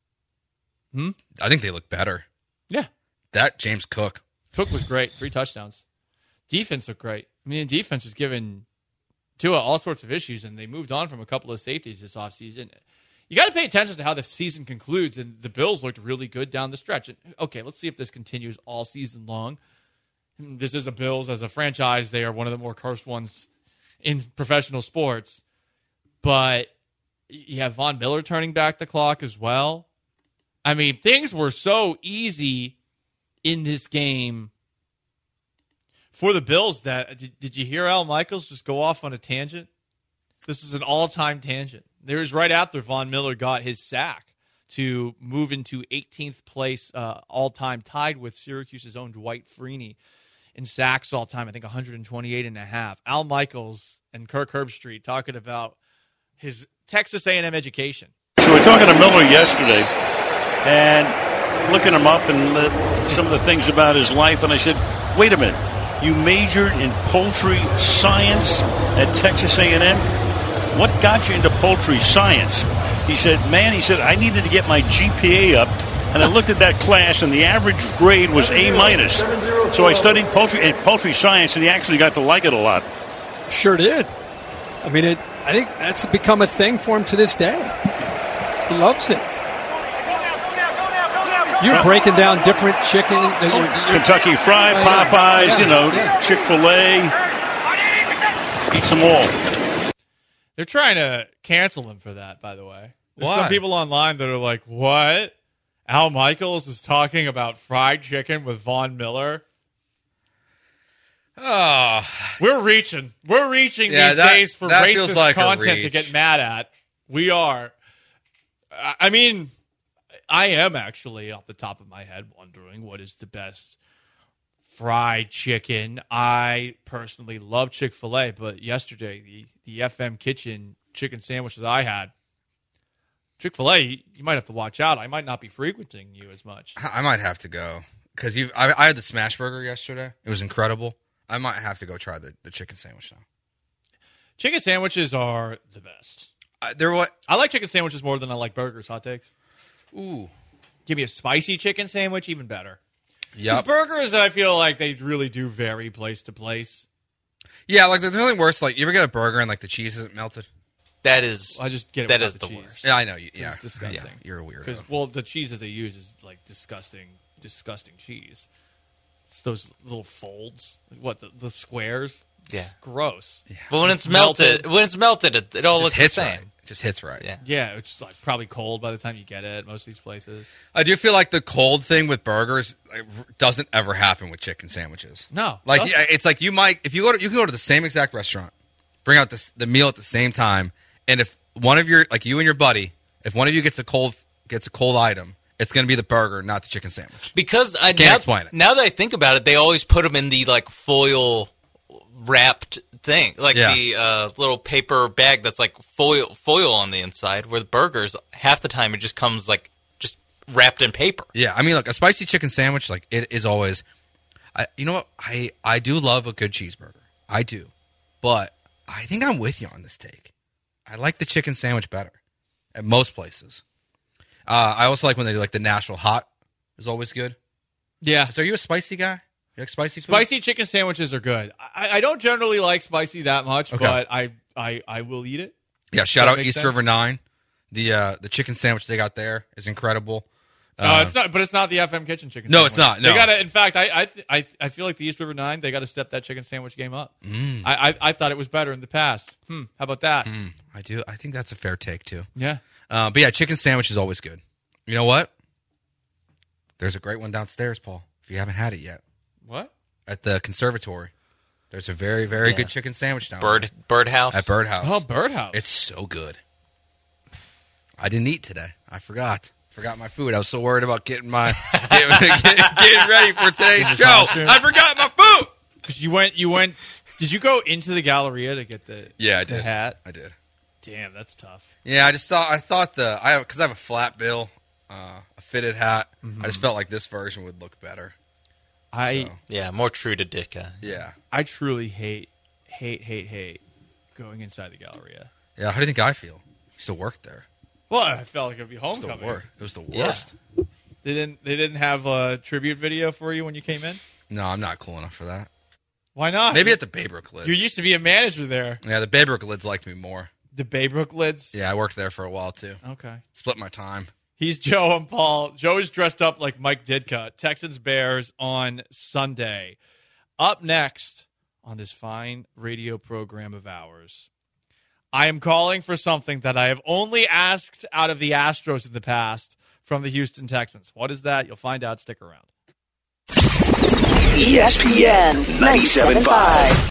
I think they look better. Yeah. That James Cook. Cook was great. 3 touchdowns. Defense looked great. I mean, defense was given Tua all sorts of issues, and they moved on from a couple of safeties this offseason. You got to pay attention to how the season concludes, and the Bills looked really good down the stretch. And, okay, let's see if this continues all season long. This is a Bills. As a franchise, they are one of the more cursed ones in professional sports. But you have Von Miller turning back the clock as well. I mean, things were so easy in this game for the Bills that did you hear Al Michaels just go off on a tangent? This is an all-time tangent. There was right after Von Miller got his sack to move into 18th place all-time, tied with Syracuse's own Dwight Freeney in sacks all-time, I think 128.5. Al Michaels and Kirk Herbstreit talking about his Texas A&M education. So we're talking to Miller yesterday and looking him up and some of the things about his life, and I said, wait a minute. You majored in poultry science at Texas A&M? What got you into poultry science? He said, I needed to get my GPA up, and I looked at that class, and the average grade was A-. So I studied poultry science, and he actually got to like it a lot. Sure did. I mean, I think that's become a thing for him to this day. He loves it. You're breaking down different chicken. Kentucky Fried, Popeyes, Chick-fil-A. Eats them all. They're trying to cancel him for that, by the way. There's Why? some people online that are like, what? Al Michaels is talking about fried chicken with Von Miller? Oh. We're reaching these days for racist like content to get mad at. We are. I mean, I am actually, off the top of my head, wondering what is the best fried chicken. I personally love Chick-fil-A, but yesterday, the FM Kitchen chicken sandwich that I had, Chick-fil-A, you might have to watch out. I might not be frequenting you as much. I might have to go because I had the smash burger yesterday. It was incredible. I might have to go try the chicken sandwich now. Chicken sandwiches are the best. They're what? I like chicken sandwiches more than I like burgers. Hot takes. Ooh. Give me a spicy chicken sandwich, even better. Yeah. Burgers, I feel like they really do vary place to place. Yeah, like there's nothing worse. Like you ever get a burger and like the cheese isn't melted? That is. I just get it that without is the cheese. worst. Yeah, I know. Yeah, It's disgusting. Yeah, you're a weirdo. Because the cheese that they use is like disgusting cheese. It's those little folds. What the squares? Yeah, it's gross. Yeah. But when it's melted, it all looks the same. Right. It just hits right. Yeah, it's just like probably cold by the time you get it at most of these places. I do feel like the cold thing with burgers doesn't ever happen with chicken sandwiches. No, like it's like you can go to the same exact restaurant, bring out the meal at the same time, and if one of you and your buddy, if one of you gets a cold item, it's going to be the burger, not the chicken sandwich. Because can't explain it. Now that I think about it, they always put them in the like foil wrapped thing, like the little paper bag that's like foil on the inside. Where the burgers, half the time it just comes like just wrapped in paper. Yeah, I mean, like a spicy chicken sandwich, like it is always. You know what? I do love a good cheeseburger. I do, but I think I'm with you on this take. I like the chicken sandwich better at most places. I also like when they do like the Nashville hot is always good. Yeah. So are you a spicy guy? You like spicy food? Spicy chicken sandwiches are good. I don't generally like spicy that much, but I will eat it. Yeah, shout out East River 9. The chicken sandwich they got there is incredible. It's not, but it's not the FM Kitchen chicken. No, sandwich. it's not. No. They gotta. In fact, I feel like the East River 9. They got to step that chicken sandwich game up. I thought it was better in the past. How about that? I do. I think that's a fair take too. Yeah. But yeah, chicken sandwich is always good. You know what? There's a great one downstairs, Paul. If you haven't had it yet. What? At the conservatory. There's a very, very good chicken sandwich down there. Birdhouse? At Birdhouse. Oh, Birdhouse. It's so good. I didn't eat today. I forgot. Forgot my food. I was so worried about getting ready for today's show. I forgot my food. Because you went. Did you go into the Galleria to get the hat? I did. Damn, that's tough. Yeah, I thought because I have a flat bill, a fitted hat. Mm-hmm. I just felt like this version would look better. More true to Ditka. Yeah. I truly hate going inside the Galleria. Yeah, how do you think I feel? I used to work there. Well, I felt like it would be homecoming. It was the worst. Yeah. They didn't have a tribute video for you when you came in? No, I'm not cool enough for that. Why not? Maybe at the Baybrook Lids. You used to be a manager there. Yeah, the Baybrook Lids liked me more. The Baybrook Lids? Yeah, I worked there for a while, too. Okay. Split my time. He's Joe and Paul. Joe is dressed up like Mike Ditka. Texans-Bears on Sunday. Up next on this fine radio program of ours, I am calling for something that I have only asked out of the Astros in the past from the Houston Texans. What is that? You'll find out. Stick around. ESPN 97.5.